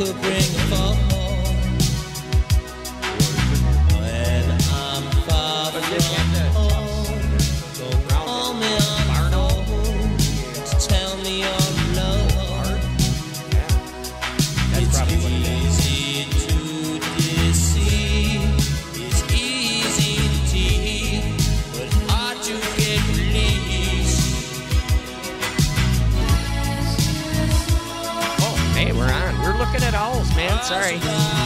could bring a fall. When I'm far from home, don't call me on the phone to tell me your love. It's easy to deceive, it's easy to tease, but hard to get released. Oh, hey, we're on. We're looking at owls, man. Sorry.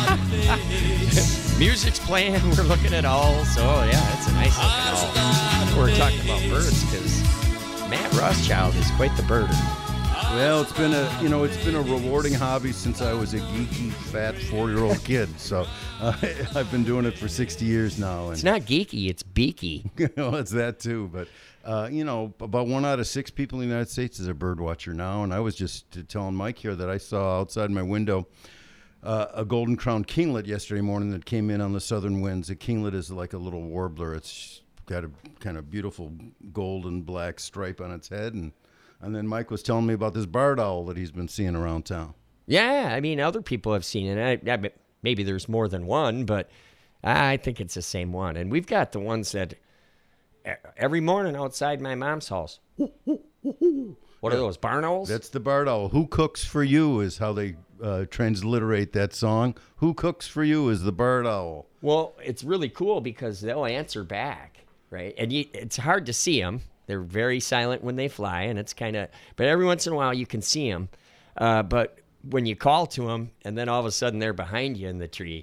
Music's playing. We're looking at owls. Oh, yeah, it's a nice looking owl. We're talking about birds because Matt Rothschild is quite the birder. Well, it's been a rewarding hobby since I was a geeky, fat 4-year-old kid. So I've been doing it for 60 years now. And It's not geeky, it's beaky. well, it's that too. But about 1 out of 6 people in the United States is a bird watcher now. And I was just telling Mike here that I saw outside my window a golden crowned kinglet yesterday morning that came in on the southern winds. A kinglet is like a little warbler. It's got a kind of beautiful gold and black stripe on its head. And then Mike was telling me about this barred owl that he's been seeing around town. Yeah, I mean, other people have seen it. Maybe there's more than one, but I think it's the same one. And we've got the ones that every morning outside my mom's house. What are those, barn owls? That's the barred owl. Who cooks for you is how they transliterate that song. Who cooks for you is the barred owl. Well, it's really cool because they'll answer back, right? And it's hard to see them. They're very silent when they fly, and it's kind of... But every once in a while, you can see them. But when you call to them, and then all of a sudden they're behind you in the tree.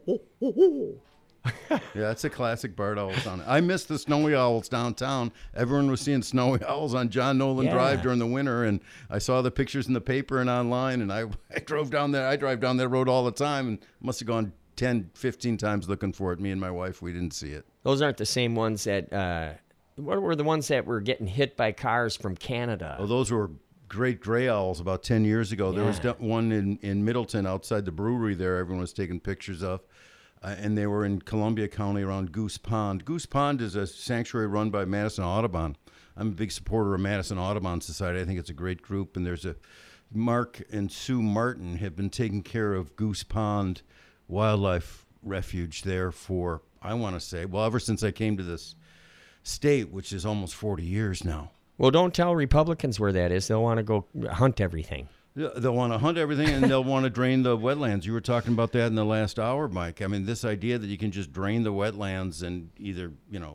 Yeah, it's a classic barred owl sound. I miss the snowy owls downtown. Everyone was seeing snowy owls on John Nolan Drive during the winter, and I saw the pictures in the paper and online, and I drove down there. I drive down that road all the time, and must have gone 10, 15 times looking for it. Me and my wife, we didn't see it. Those aren't the same ones that... what were the ones that were getting hit by cars from Canada? Oh, those were great gray owls about 10 years ago. There was one in Middleton outside the brewery there everyone was taking pictures of. And they were in Columbia County around Goose Pond. Goose Pond is a sanctuary run by Madison Audubon. I'm a big supporter of Madison Audubon Society. I think it's a great group. And there's Mark and Sue Martin have been taking care of Goose Pond Wildlife Refuge there for, I want to say, well, ever since I came to this state, which is almost 40 years now. Well, don't tell Republicans where that is. They'll want to go hunt everything. They'll want to hunt everything, and they'll want to drain the wetlands. You were talking about that in the last hour, Mike. I mean, this idea that you can just drain the wetlands and either,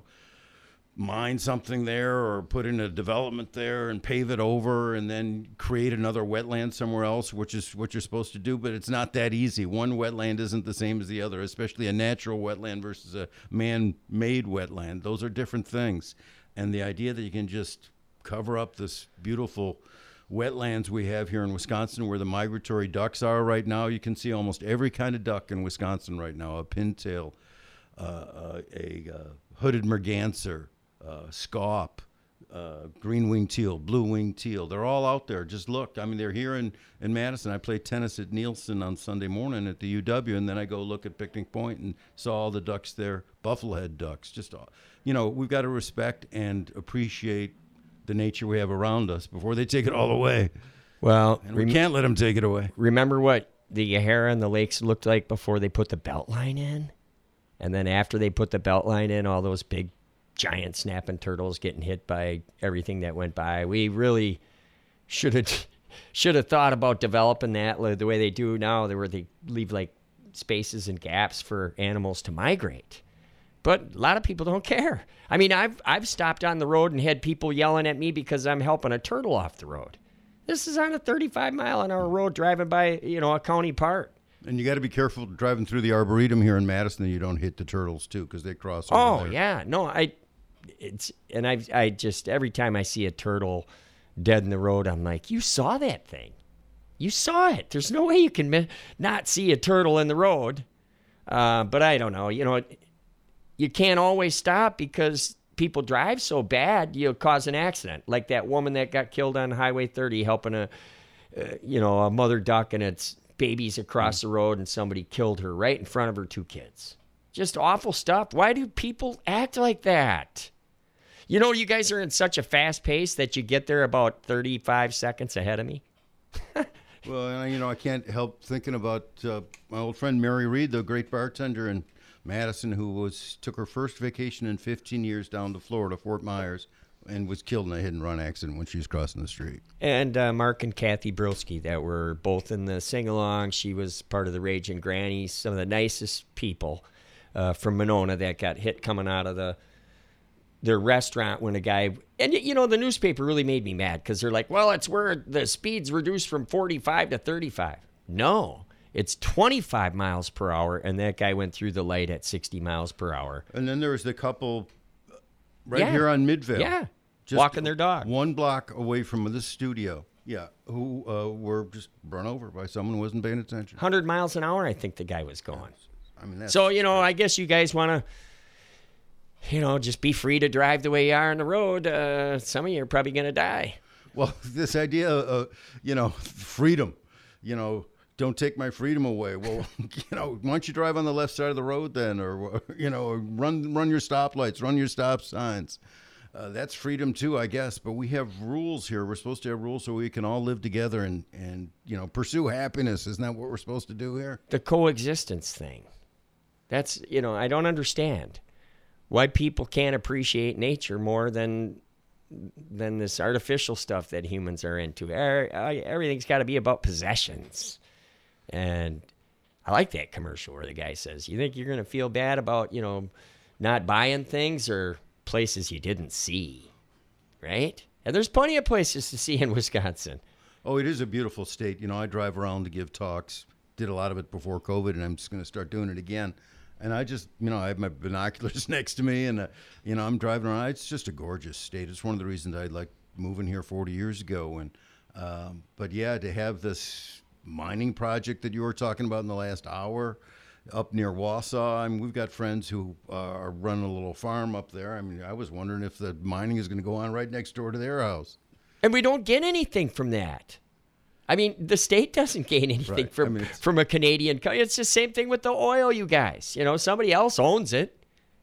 mine something there or put in a development there and pave it over and then create another wetland somewhere else, which is what you're supposed to do, but it's not that easy. One wetland isn't the same as the other, especially a natural wetland versus a man-made wetland. Those are different things. And the idea that you can just cover up this beautiful wetlands we have here in Wisconsin where the migratory ducks are right now. You can see almost every kind of duck in Wisconsin right now, a pintail, a hooded merganser, scaup, green-winged teal, blue-winged teal. They're all out there. Just look. I mean, they're here in Madison. I play tennis at Nielsen on Sunday morning at the UW, and then I go look at Picnic Point and saw all the ducks there, bufflehead ducks. Just, we've got to respect and appreciate the nature we have around us before they take it all away. Well, and we can't let them take it away. Remember what the Yahara and the lakes looked like before they put the Beltline in? And then after they put the Beltline in, all those big, giant snapping turtles getting hit by everything that went by. We really should have thought about developing that the way they do now, where they leave like spaces and gaps for animals to migrate. But a lot of people don't care. I mean, I've stopped on the road and had people yelling at me because I'm helping a turtle off the road. This is on a 35-mile-an-hour road driving by, a county park. And you got to be careful driving through the Arboretum here in Madison that you don't hit the turtles too, because they cross over there. Yeah, no, I just every time I see a turtle dead in the road, I'm like, you saw that thing, you saw it. There's no way you can not see a turtle in the road. But I don't know, you can't always stop because people drive so bad, you'll cause an accident. Like that woman that got killed on Highway 30 helping a mother duck and its babies across the road, and somebody killed her right in front of her 2 kids. Just awful stuff. Why do people act like that? You guys are in such a fast pace that you get there about 35 seconds ahead of me. Well, and I can't help thinking about my old friend Mary Reed, the great bartender in Madison, who took her first vacation in 15 years down to Florida, Fort Myers, and was killed in a hit-and-run accident when she was crossing the street. And Mark and Kathy Broski that were both in the sing-along. She was part of the Raging Grannies, some of the nicest people from Monona that got hit coming out of their restaurant when a guy... And, the newspaper really made me mad because they're like, well, it's where the speed's reduced from 45 to 35. No, it's 25 miles per hour, and that guy went through the light at 60 miles per hour. And then there was the couple here on Midvale. Yeah. Just walking their dog. 1 block away from this studio. Yeah, who were just run over by someone who wasn't paying attention. 100 miles an hour, I think the guy was going. I mean, that's so, I guess you guys want to, just be free to drive the way you are on the road. Some of you are probably going to die. Well, this idea of, freedom, don't take my freedom away. Well, why don't you drive on the left side of the road then? Or, run your stoplights, run your stop signs. That's freedom too, I guess. But we have rules here. We're supposed to have rules so we can all live together and pursue happiness. Isn't that what we're supposed to do here? The coexistence thing. That's, I don't understand why people can't appreciate nature more than this artificial stuff that humans are into. Everything's got to be about possessions. And I like that commercial where the guy says, you think you're going to feel bad about, not buying things or places you didn't see, right? And there's plenty of places to see in Wisconsin. Oh, it is a beautiful state. I drive around to give talks. Did a lot of it before COVID, and I'm just going to start doing it again. And I just, I have my binoculars next to me, and, I'm driving around. It's just a gorgeous state. It's one of the reasons I like moving here 40 years ago. And but, yeah, to have this mining project that you were talking about in the last hour up near Wausau. I mean, we've got friends who are running a little farm up there. I mean, I was wondering if the mining is going to go on right next door to their house. And we don't get anything from that. I mean, the state doesn't gain anything from a Canadian company. It's the same thing with the oil, you guys. Somebody else owns it.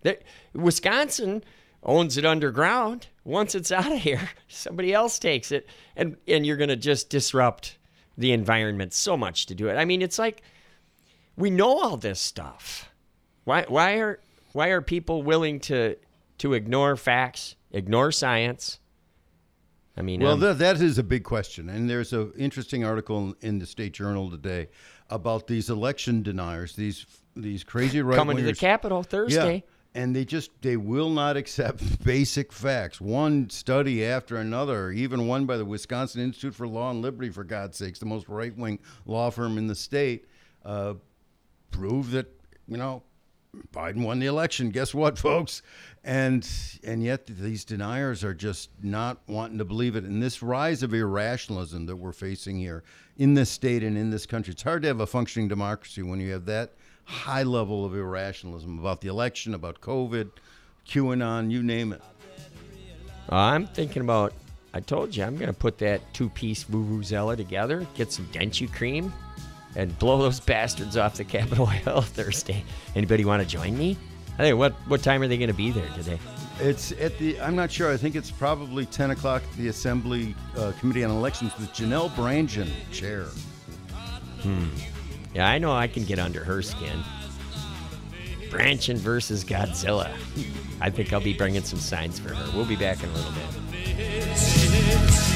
Wisconsin owns it underground. Once it's out of here, somebody else takes it. And you're going to just disrupt the environment so much to do it. I mean, it's like we know all this stuff. Why are people willing to ignore facts, ignore science? I mean, well, that is a big question, and there's an interesting article in the State Journal today about these election deniers, these crazy right-wingers coming to the Capitol Thursday. Yeah, and they will not accept basic facts. One study after another, even one by the Wisconsin Institute for Law and Liberty, for God's sakes, the most right-wing law firm in the state, proved that Biden won the election. Guess what, folks? And yet these deniers are just not wanting to believe it. And this rise of irrationalism that we're facing here in this state and in this country, it's hard to have a functioning democracy when you have that high level of irrationalism about the election, about COVID, QAnon, you name it. I'm thinking about, I told you, I'm going to put that 2-piece Vuvuzela together, get some Denchu cream, and blow those bastards off the Capitol Hill Thursday. Anybody want to join me? I think, what time are they going to be there today? It's I'm not sure. I think it's probably 10 o'clock at the Assembly Committee on Elections with Janelle Brangen, chair. Yeah, I know I can get under her skin. Branchen versus Godzilla. I think I'll be bringing some signs for her. We'll be back in a little bit.